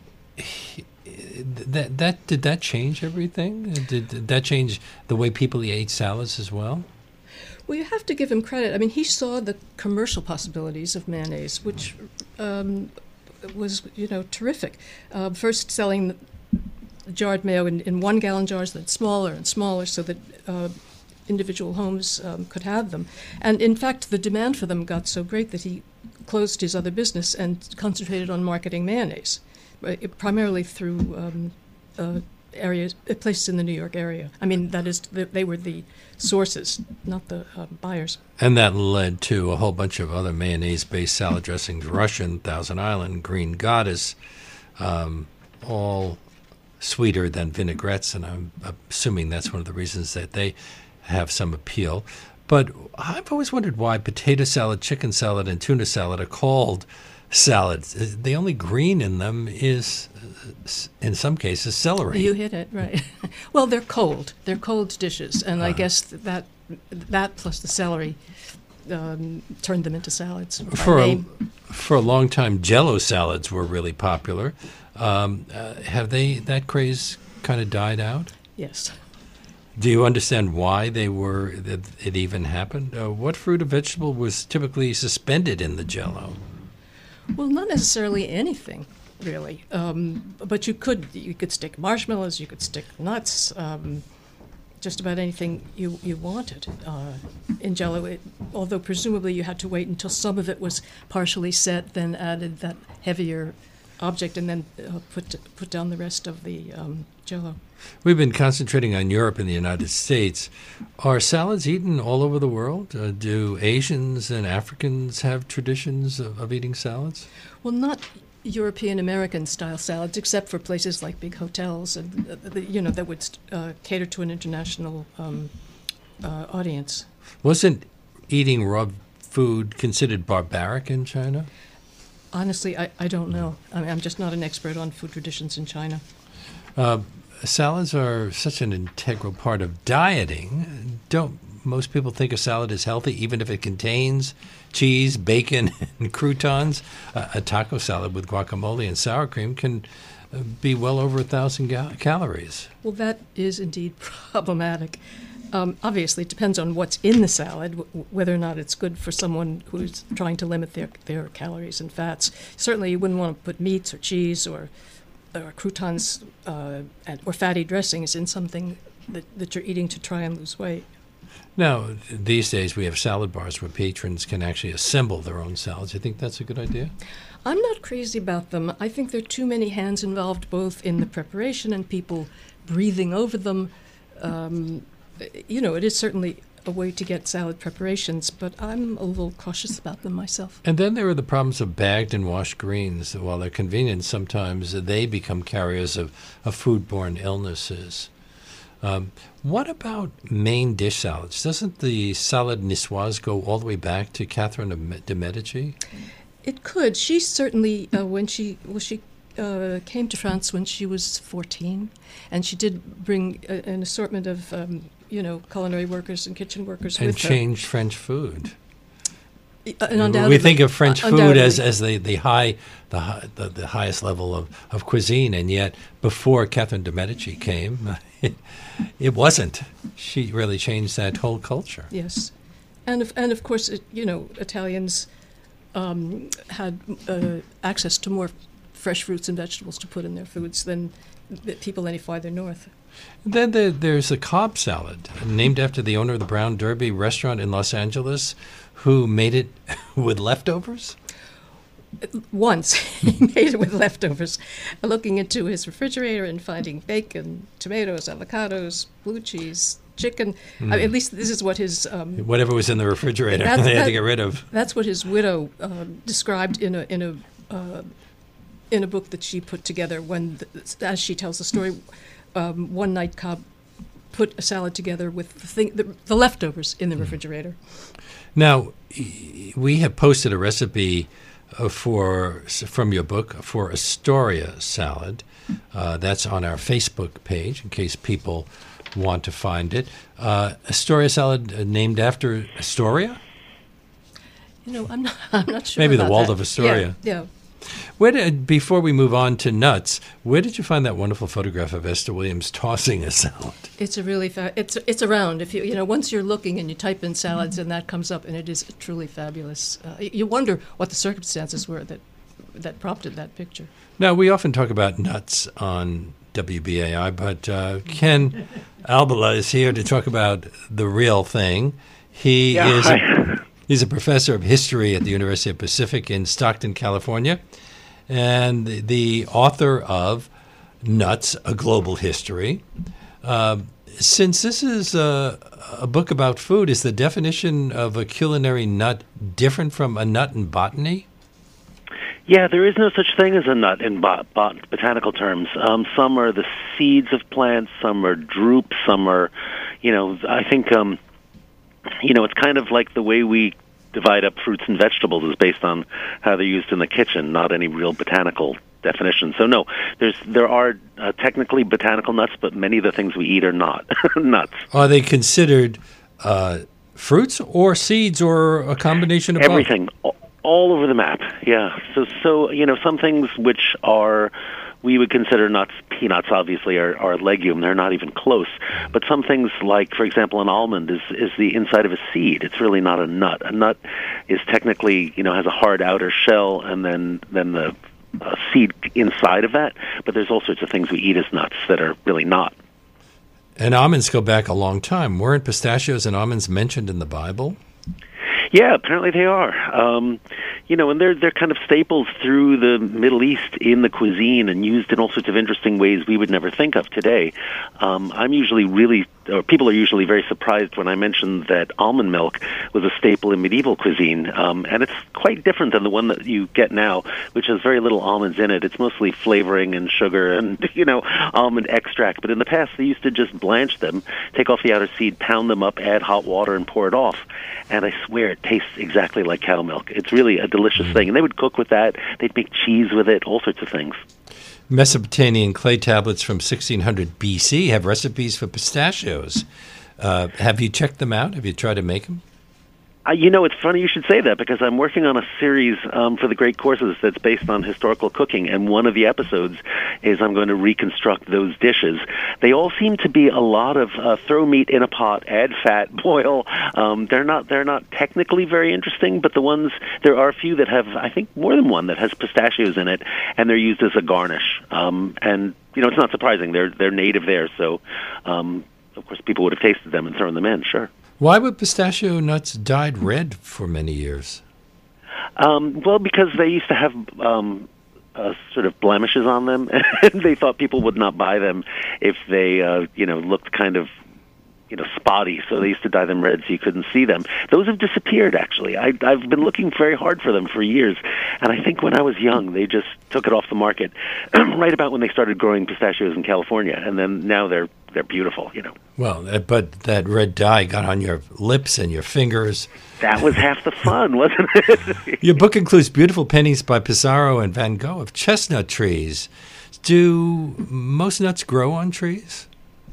that that did that change everything? Did, did that change the way people ate salads as well? Well, you have to give him credit. I mean, he saw the commercial possibilities of mayonnaise, which um, was, you know, terrific. Uh, first selling jarred mayo in, in one-gallon jars, then smaller and smaller, so that uh, individual homes um, could have them. And in fact, the demand for them got so great that he closed his other business and concentrated on marketing mayonnaise, right, primarily through um, uh, areas, uh, places in the New York area. I mean, that is, they were the sources, not the uh, buyers. And that led to a whole bunch of other mayonnaise-based salad dressings: Russian, Thousand Island, Green Goddess, um, all sweeter than vinaigrettes, and I'm assuming that's one of the reasons that they have some appeal. But I've always wondered why potato salad, chicken salad, and tuna salad are called salads. The only green in them is, in some cases, celery. You hit it, right. Well, they're cold. They're cold dishes, and uh, I guess that that plus the celery um, turned them into salads. For a, for a long time, Jell-O salads were really popular. Um, uh, have they that craze kind of died out? Yes. Do you understand why they were that it even happened? Uh, what fruit or vegetable was typically suspended in the Jell-O? Well, not necessarily anything, really. Um, but you could you could stick marshmallows, you could stick nuts, um, just about anything you you wanted uh, in Jell-O. It, although presumably you had to wait until some of it was partially set, then added that heavier object, and then uh, put put down the rest of the um, Jell-O. We've been concentrating on Europe and the United States. Are salads eaten all over the world? Uh, do Asians and Africans have traditions of, of eating salads? Well, not European-American style salads, except for places like big hotels, and uh, the, you know that would uh, cater to an international um, uh, audience. Wasn't eating raw food considered barbaric in China? Honestly, I, I don't know. I mean, I'm just not an expert on food traditions in China. Uh, salads are such an integral part of dieting. Don't most people think a salad is healthy, even if it contains cheese, bacon, and croutons. Uh, a taco salad with guacamole and sour cream can uh, be well over a thousand ga- calories. Well, that is indeed problematic. Um, obviously, it depends on what's in the salad, w- whether or not it's good for someone who's trying to limit their, their calories and fats. Certainly, you wouldn't want to put meats or cheese or, or croutons uh, and, or fatty dressings in something that, that you're eating to try and lose weight. Now, these days we have salad bars where patrons can actually assemble their own salads. You think that's a good idea? I'm not crazy about them. I think there are too many hands involved, both in the preparation and people breathing over them. Um, you know, it is certainly a way to get salad preparations, but I'm a little cautious about them myself. And then there are the problems of bagged and washed greens. While they're convenient, sometimes they become carriers of, of foodborne illnesses. Um, what about main dish salads? Doesn't the salad niçoise go all the way back to Catherine de Medici? It could. She certainly, uh, when she well, she uh, came to France when she was fourteen, and she did bring a, an assortment of um, you know culinary workers and kitchen workers and with her. changed French food. Uh, and undoubtedly, we think of French uh, food as, as the, the high the, high, the the highest level of, of cuisine, and yet before Catherine de Medici came, it, it wasn't. She really changed that whole culture. Yes, and of, and of course, it, you know, Italians um, had uh, access to more fresh fruits and vegetables to put in their foods than the people any farther north. Then there, there's a Cobb salad, named after the owner of the Brown Derby restaurant in Los Angeles, who made it with leftovers? Once he made it with leftovers, looking into his refrigerator and finding bacon, tomatoes, avocados, blue cheese, chicken. Mm. I mean, at least this is what his... Um, Whatever was in the refrigerator, they had that, to get rid of. That's what his widow um, described in a in a uh, in a book that she put together when, the, as she tells the story, um, one night Cobb put a salad together with the, thing, the, the leftovers in the refrigerator. Now, we have posted a recipe uh, for from your book for Astoria salad. Uh, that's on our Facebook page in case people want to find it. Uh, Astoria salad uh, named after Astoria? You know, I'm not, I'm not sure Maybe about the Waldorf that. Astoria. Yeah, yeah. Where did, before we move on to nuts, where did you find that wonderful photograph of Esther Williams tossing a salad? It's a really fa- it's it's around. If you you know once you're looking and you type in salads and that comes up, and it is truly fabulous. Uh, you wonder what the circumstances were that that prompted that picture. Now, we often talk about nuts on W B A I, but uh, Ken Albala is here to talk about the real thing. He yeah, is a, he's a professor of history at the University of Pacific in Stockton, California, and the, the author of Nuts, A Global History. Uh, since this is a, a book about food, is the definition of a culinary nut different from a nut in botany? Yeah, there is no such thing as a nut in bot- bot- botanical terms. Um, some are the seeds of plants, some are drupes, some are, you know, I think, um, you know, it's kind of like the way we divide up fruits and vegetables is based on how they're used in the kitchen, not any real botanical definition. So no, there's there are uh, technically botanical nuts, but many of the things we eat are not nuts. Are they considered uh, fruits or seeds or a combination of Everything. both? All over the map, yeah. So, so you know, some things which are we would consider nuts, peanuts obviously are, are a legume. They're not even close. But some things like, for example, an almond is, is the inside of a seed. It's really not a nut. A nut is technically, you know, has a hard outer shell and then, then the uh, seed inside of that. But there's all sorts of things we eat as nuts that are really not. And almonds go back a long time. Weren't pistachios and almonds mentioned in the Bible? Yeah, apparently they are. Um, you know, and they're they're kind of staples through the Middle East in the cuisine and used in all sorts of interesting ways we would never think of today. Um, I'm usually really, or people are usually very surprised when I mention that almond milk was a staple in medieval cuisine, um, and it's quite different than the one that you get now, which has very little almonds in it. It's mostly flavoring and sugar and, you know, almond extract. But in the past, they used to just blanch them, take off the outer seed, pound them up, add hot water, and pour it off. And I swear it tastes exactly like cow milk. It's really a delicious thing. And they would cook with that. They'd make cheese with it, all sorts of things. Mesopotamian clay tablets from sixteen hundred B C have recipes for pistachios. Uh, have you checked them out? Have you tried to make them? Uh, you know, it's funny you should say that because I'm working on a series um, for the Great Courses that's based on historical cooking, and one of the episodes is I'm going to reconstruct those dishes. They all seem to be a lot of uh, throw meat in a pot, add fat, boil. Um, they're not they're not technically very interesting, but the ones there are a few that have, I think, more than one that has pistachios in it, and they're used as a garnish. Um, and you know, it's not surprising; they're they're native there, so um, of course people would have tasted them and thrown them in. Sure. Why were pistachio nuts dyed red for many years? Um, well, because they used to have um, uh, sort of blemishes on them, and they thought people would not buy them if they, uh, you know, looked kind of, you know, spotty. So they used to dye them red so you couldn't see them. Those have disappeared, actually. I, I've been looking very hard for them for years, and I think when I was young, they just took it off the market right about when they started growing pistachios in California, and then now they're they're beautiful, you know. Well, uh, but that red dye got on your lips and your fingers. That was half the fun, wasn't it? Your book includes beautiful paintings by Pissarro and Van Gogh of chestnut trees. Do most nuts grow on trees?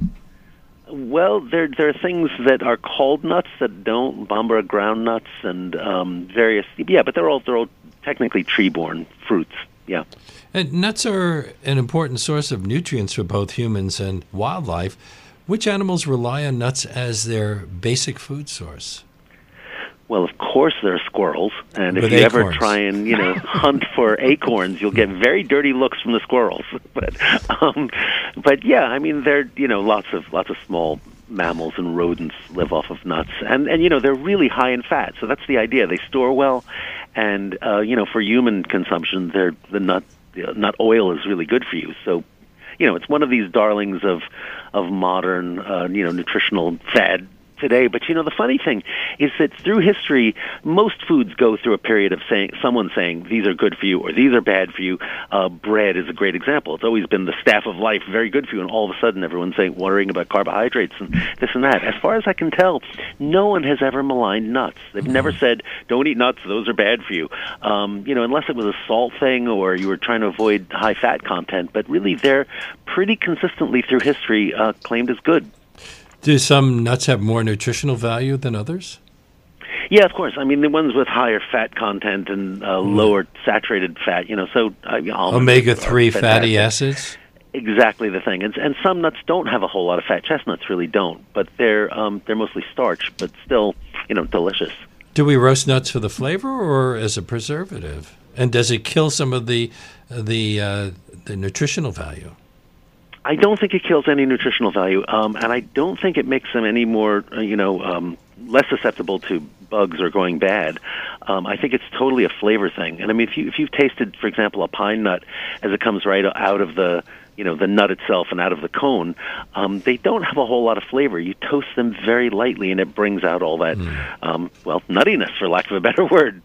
Well, there there are things that are called nuts that don't. Bambara ground nuts and um, various. Yeah, but they're all they're all technically tree-borne fruits. Yeah. And nuts are an important source of nutrients for both humans and wildlife. Which animals rely on nuts as their basic food source? Well, of course there are squirrels, and if With you acorns. ever try and you know hunt for acorns, you'll get very dirty looks from the squirrels. But, um, but yeah, I mean, there you know lots of lots of small mammals and rodents live off of nuts, and and you know they're really high in fat, so that's the idea. They store well, and uh, you know for human consumption, they're the nut the nut oil is really good for you. So. You know, it's one of these darlings of of modern, uh, you know, nutritional fad today. But, you know, the funny thing is that through history, most foods go through a period of saying someone saying these are good for you or these are bad for you. Uh, bread is a great example. It's always been the staff of life, very good for you, and all of a sudden everyone's saying, worrying about carbohydrates and this and that. As far as I can tell, no one has ever maligned nuts. They've mm-hmm. never said, don't eat nuts, those are bad for you. Um, you know, unless it was a salt thing or you were trying to avoid high fat content. But really, they're pretty consistently through history uh, claimed as good. Do some nuts have more nutritional value than others? Yeah, of course. I mean, the ones with higher fat content and uh, lower saturated fat, you know, so... Uh, omega three fatty acids? Exactly the thing. And, and some nuts don't have a whole lot of fat. Chestnuts really don't, but they're um, they're mostly starch, but still, you know, delicious. Do we roast nuts for the flavor or as a preservative? And does it kill some of the, the, uh, the nutritional value? I don't think it kills any nutritional value, um, and I don't think it makes them any more, uh, you know, um, less susceptible to bugs or going bad. Um, I think it's totally a flavor thing. And I mean, if you if you've tasted, for example, a pine nut as it comes right out of the, you know, the nut itself and out of the cone, um, they don't have a whole lot of flavor. You toast them very lightly, and it brings out all that, mm. um, well, nuttiness, for lack of a better word.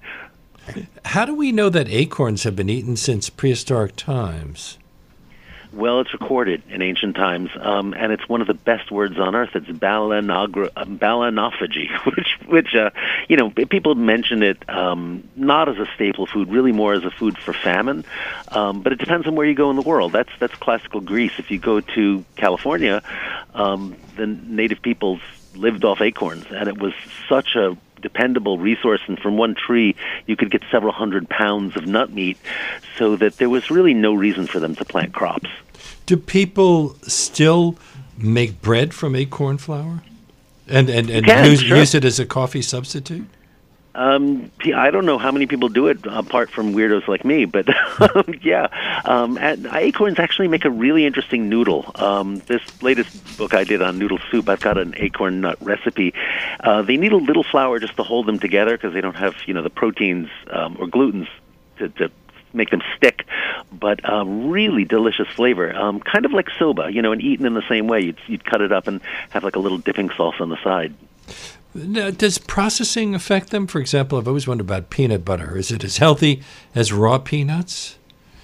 How do we know that acorns have been eaten since prehistoric times? Well, it's recorded in ancient times, um, and it's one of the best words on earth. It's balanogra- balanophagy, which, which uh, you know, people mention it um, not as a staple food, really more as a food for famine. Um, but it depends on where you go in the world. That's that's classical Greece. If you go to California, um, the native peoples lived off acorns, and it was such a dependable resource, and from one tree you could get several hundred pounds of nut meat, so that there was really no reason for them to plant crops. Do people still make bread from acorn flour and and, and can, use, sure. use it as a coffee substitute? Um, I don't know how many people do it apart from weirdos like me, but yeah, um, and acorns actually make a really interesting noodle. Um, this latest book I did on noodle soup, I've got an acorn nut recipe. Uh, they need a little flour just to hold them together because they don't have, you know, the proteins um, or glutens to, to make them stick, but um, really delicious flavor, um, kind of like soba, you know, and eaten in the same way. You'd, you'd cut it up and have like a little dipping sauce on the side. Now, does processing affect them? For example, I've always wondered about peanut butter. Is it as healthy as raw peanuts?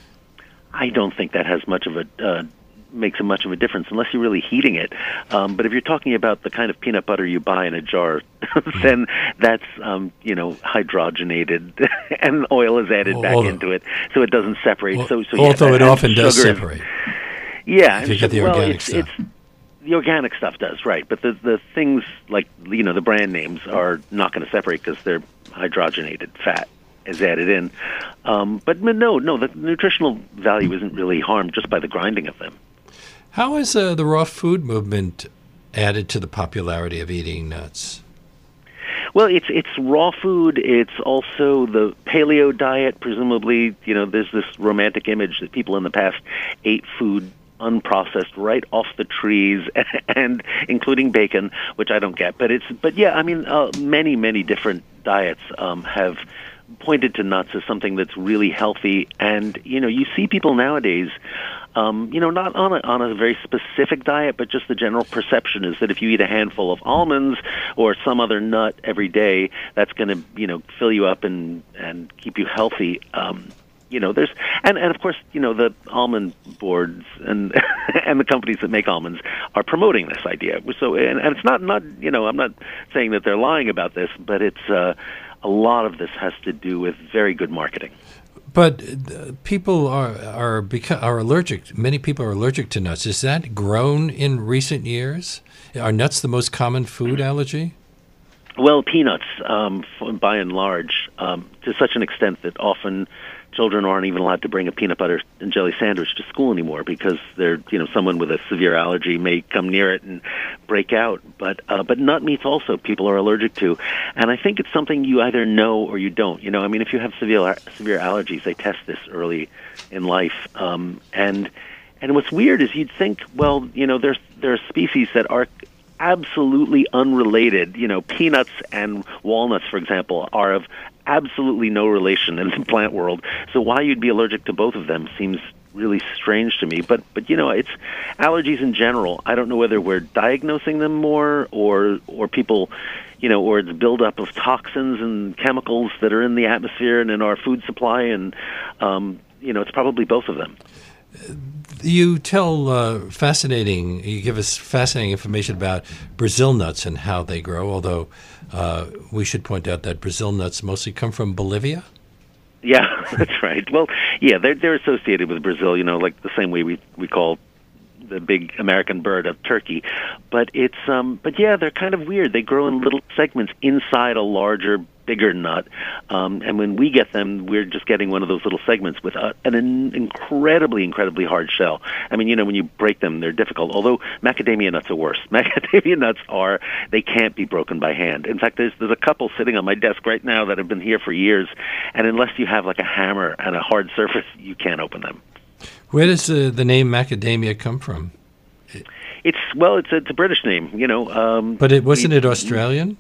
I don't think that has much of a uh, makes a much of a difference unless you're really heating it. Um, but if you're talking about the kind of peanut butter you buy in a jar, then that's um, you know hydrogenated and oil is added back although, into it, so it doesn't separate. Well, so, so although yeah, it often does sugar, separate. Yeah, if you and get the well, organic it's, stuff. it's The organic stuff does, right? But the the things like you know the brand names are not going to separate because they're hydrogenated fat is added in. Um, but no, no, the nutritional value isn't really harmed just by the grinding of them. How has uh, the raw food movement added to the popularity of eating nuts? Well, it's it's raw food. It's also the paleo diet. Presumably, you know, there's this romantic image that people in the past ate food unprocessed right off the trees, and including bacon, which I don't get. But it's but yeah, I mean, uh, many many different diets um, have pointed to nuts as something that's really healthy. And you know, you see people nowadays. Um, you know, not on a, on a very specific diet, but just the general perception is that if you eat a handful of almonds or some other nut every day, that's going to, you know, fill you up and, and keep you healthy. Um, you know, there's, and, and of course, you know, the almond boards and and the companies that make almonds are promoting this idea. So, and, and it's not, not, you know, I'm not saying that they're lying about this, but it's, uh, a lot of this has to do with very good marketing. But uh, people are are beca- are allergic. Many people are allergic to nuts. Is that grown in recent years? Are nuts the most common food allergy? Well, peanuts, um, by and large, um, to such an extent that often children aren't even allowed to bring a peanut butter and jelly sandwich to school anymore because they're, you know, someone with a severe allergy may come near it and break out. But uh, but nut meats also people are allergic to, and I think it's something you either know or you don't. You know, I mean, if you have severe severe allergies, they test this early in life, um, and and what's weird is you'd think, well, you know, there's there are species that are absolutely unrelated. You know, peanuts and walnuts, for example, are of absolutely no relation in the plant world. So why you'd be allergic to both of them seems really strange to me. But, but you know, it's allergies in general. I don't know whether we're diagnosing them more or or people, you know, or it's buildup of toxins and chemicals that are in the atmosphere and in our food supply. And, um, you know, it's probably both of them. You tell uh, fascinating, you give us fascinating information about Brazil nuts and how they grow, although uh, we should point out that Brazil nuts mostly come from Bolivia. Yeah, that's right. Well, yeah, they're they're associated with Brazil, you know, like the same way we we call the big American bird of turkey. But it's um, but yeah, they're kind of weird. They grow in little segments inside a larger, bigger nut, um, and when we get them, we're just getting one of those little segments with a, an in, incredibly, incredibly hard shell. I mean, you know, when you break them, they're difficult. Although macadamia nuts are worse. Macadamia nuts are they can't be broken by hand. In fact, there's there's a couple sitting on my desk right now that have been here for years, and unless you have like a hammer and a hard surface, you can't open them. Where does uh, the name macadamia come from? It's well, it's a, it's a British name, you know. Um, but it wasn't it Australian?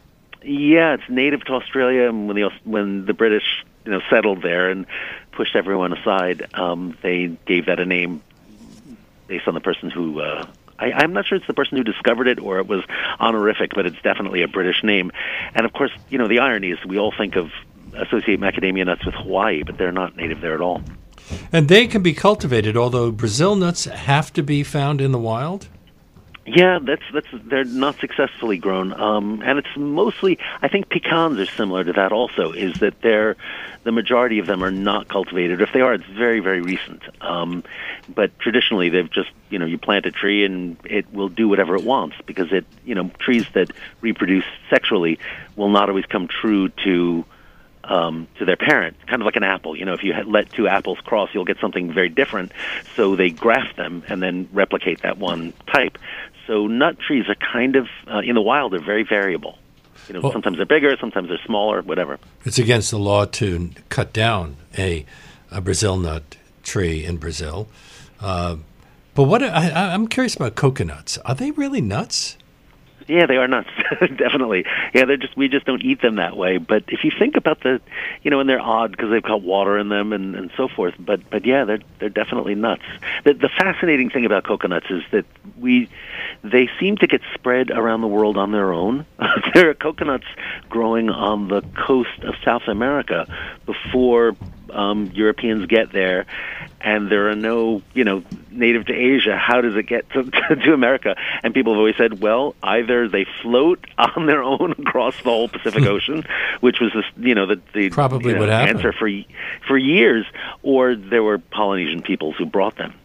Yeah, it's native to Australia. And when the when the British, you know, settled there and pushed everyone aside, um, they gave that a name based on the person who. Uh, I, I'm not sure it's the person who discovered it or it was honorific, but it's definitely a British name. And of course, you know, the irony is we all think of associate macadamia nuts with Hawaii, but they're not native there at all. And they can be cultivated, although Brazil nuts have to be found in the wild? Yeah, that's that's they're not successfully grown, um, and it's mostly. I think pecans are similar to that. Also, is that they're the majority of them are not cultivated. If they are, it's very very recent. Um, but traditionally, they've just you know you plant a tree and it will do whatever it wants because it you know trees that reproduce sexually will not always come true to. Um, to their parent, kind of like an apple. You know, if you let two apples cross, you'll get something very different. So they graft them and then replicate that one type. So nut trees are kind of, uh, in the wild, they're very variable. You know, well, sometimes they're bigger, sometimes they're smaller, whatever. It's against the law to cut down a, a Brazil nut tree in Brazil. Uh, but what I, I'm curious about coconuts. Are they really nuts? Yeah, they are nuts, definitely. Yeah, they're just we just don't eat them that way. But if you think about the, you know, and they're odd because they've got water in them and, and so forth. But but yeah, they're they're definitely nuts. The the fascinating thing about coconuts is that we they seem to get spread around the world on their own. There are coconuts growing on the coast of South America before um, Europeans get there, and there are no, you know, native to Asia. How does it get to, to, to America? And people have always said, well, either they float on their own across the whole Pacific Ocean, which was, this, you know, the, the probably you know, what happened answer for for years, or there were Polynesian peoples who brought them.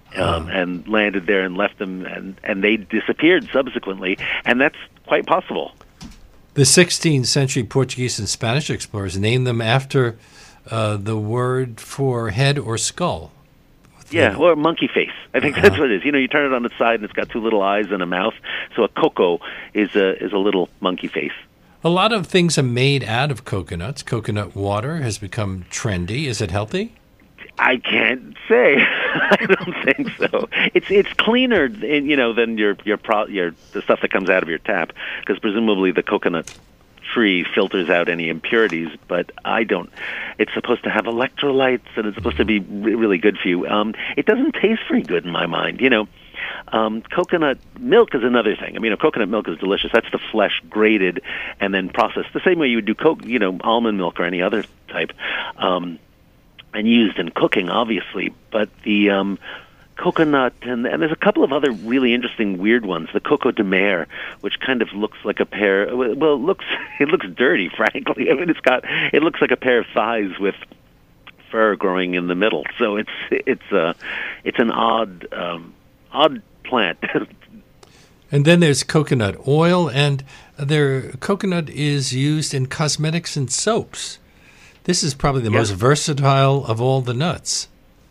um, and landed there and left them, and, and they disappeared subsequently, and that's quite possible. The sixteenth century Portuguese and Spanish explorers named them after uh, the word for head or skull. Yeah, or monkey face. I think uh-huh. that's what it is. You know, you turn it on its side and it's got two little eyes and a mouth. So a coco is a is a little monkey face. A lot of things are made out of coconuts. Coconut water has become trendy. Is it healthy? I can't say. I don't think so. It's it's cleaner, you know, than your your pro, your the stuff that comes out of your tap, because presumably the coconut tree filters out any impurities. But I don't. It's supposed to have electrolytes, and it's supposed to be re- really good for you. Um, it doesn't taste very good in my mind, you know. Um, coconut milk is another thing. I mean, coconut milk is delicious. That's the flesh grated and then processed the same way you would do, co- you know, almond milk or any other type. Um, and used in cooking, obviously, but the um, coconut, and, and there's a couple of other really interesting, weird ones. The coco de mer, which kind of looks like a pair. Well, it looks it looks dirty, frankly. I mean, it's got it looks like a pair of thighs with fur growing in the middle. So it's it's uh, it's an odd um, odd plant. And then there's coconut oil, and there coconut is used in cosmetics and soaps. This is probably the yes. most versatile of all the nuts.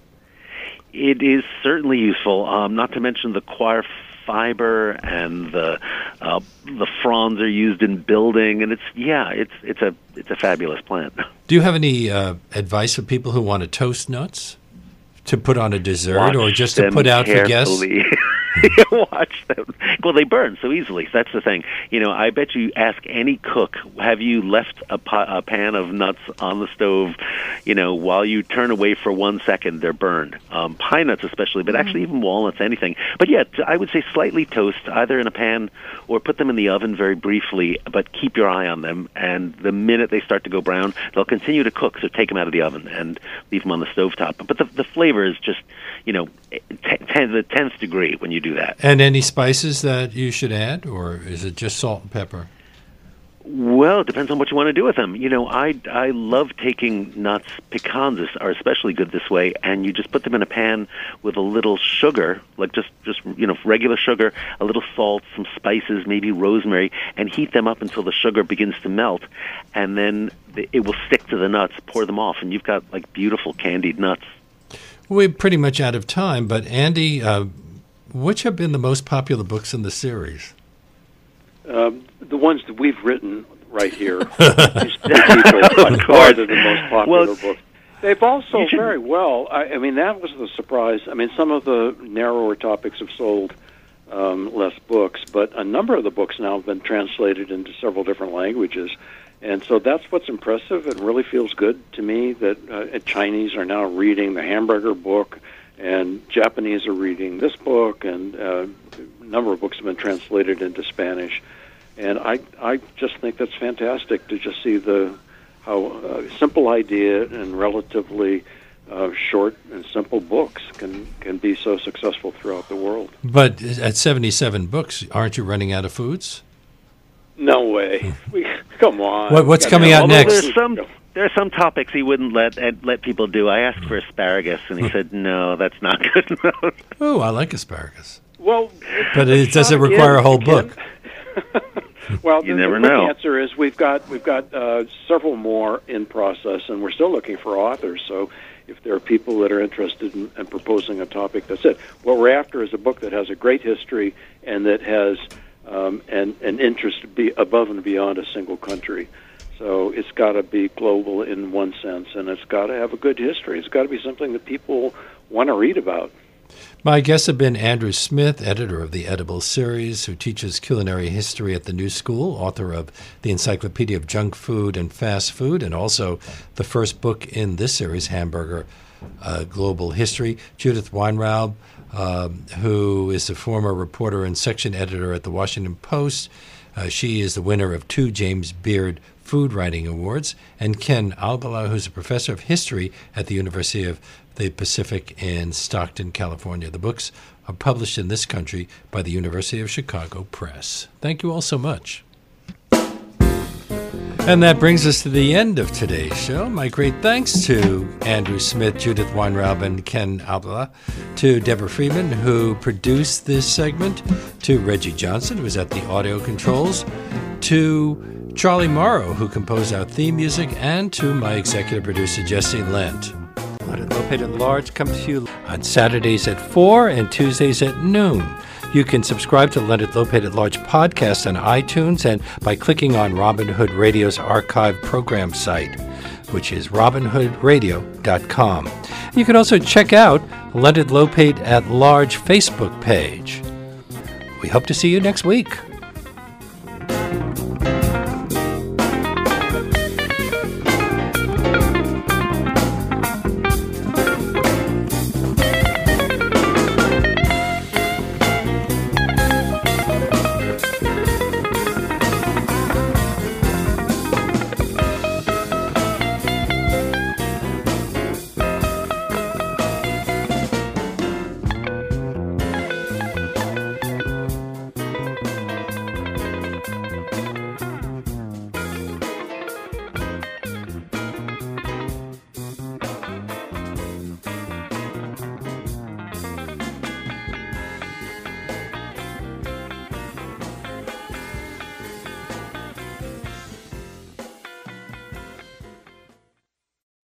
It is certainly useful, um, not to mention the coir fiber and the uh, the fronds are used in building, and it's yeah, it's it's a it's a fabulous plant. Do you have any uh, advice for people who want to toast nuts to put on a dessert, Watch or just to put out carefully. for guests? Watch them. Well, they burn so easily. That's the thing. You know, I bet you ask any cook, have you left a, pa- a pan of nuts on the stove, you know, while you turn away for one second, they're burned. Um, pine nuts especially, but actually even walnuts, anything. But yeah, I would say slightly toast, either in a pan or put them in the oven very briefly, but keep your eye on them. And the minute they start to go brown, they'll continue to cook, so take them out of the oven and leave them on the stovetop. But the, the flavor is just, you know, ten, the tenth degree when you do that. And any spices that you should add, or is it just salt and pepper? Well, it depends on what you want to do with them. You know, I, I love taking nuts. Pecans are especially good this way, and you just put them in a pan with a little sugar, like just, just you know, regular sugar, a little salt, some spices, maybe rosemary, and heat them up until the sugar begins to melt, and then it will stick to the nuts. Pour them off, and you've got, like, beautiful candied nuts. We're pretty much out of time, but Andy, uh, which have been the most popular books in the series? Um, the ones that we've written right here. These people by far they're the most popular well, books. They've all sold very well. I, I mean, that was the surprise. I mean, some of the narrower topics have sold um, less books, but a number of the books now have been translated into several different languages. And so that's what's impressive. It really feels good to me that uh, Chinese are now reading the Hamburger book, and Japanese are reading this book, and uh, a number of books have been translated into Spanish. And I I just think that's fantastic to just see the how uh, simple idea and relatively uh, short and simple books can, can be so successful throughout the world. But at seventy-seven books, aren't you running out of foods? No way. We, come on. What, what's coming out Although next? There's some, there are some topics he wouldn't let let people do. I asked for asparagus, and he said, no, that's not good enough. Oh, I like asparagus. Well, but it does it require a whole book? Well, you the, never the know. answer is we've got we've got uh, several more in process, and we're still looking for authors. So if there are people that are interested in, in proposing a topic, that's it. What we're after is a book that has a great history and that has um, an, an interest be above and beyond a single country. So it's got to be global in one sense, and it's got to have a good history. It's got to be something that people want to read about. My guests have been Andrew Smith, editor of the Edible series, who teaches culinary history at the New School, author of the Encyclopedia of Junk Food and Fast Food, and also the first book in this series, Hamburger, uh, Global History. Judith Weinraub, uh, who is a former reporter and section editor at the Washington Post. Uh, she is the winner of two James Beard Food Writing Awards. And Ken Albala, who's a professor of history at the University of the Pacific in Stockton, California. The books are published in this country by the University of Chicago Press. Thank you all so much. And that brings us to the end of today's show. My great thanks to Andrew Smith, Judith Weinraub, and Ken Abla, to Deborah Freeman, who produced this segment, to Reggie Johnson, who was at the audio controls, to Charlie Morrow, who composed our theme music, and to my executive producer, Jesse Lent. Leonard Lopate at Large comes to you on Saturdays at four and Tuesdays at noon. You can subscribe to Leonard Lopate at Large podcast on iTunes and by clicking on Robin Hood Radio's archive program site, which is robin hood radio dot com. You can also check out Leonard Lopate at Large Facebook page. We hope to see you next week.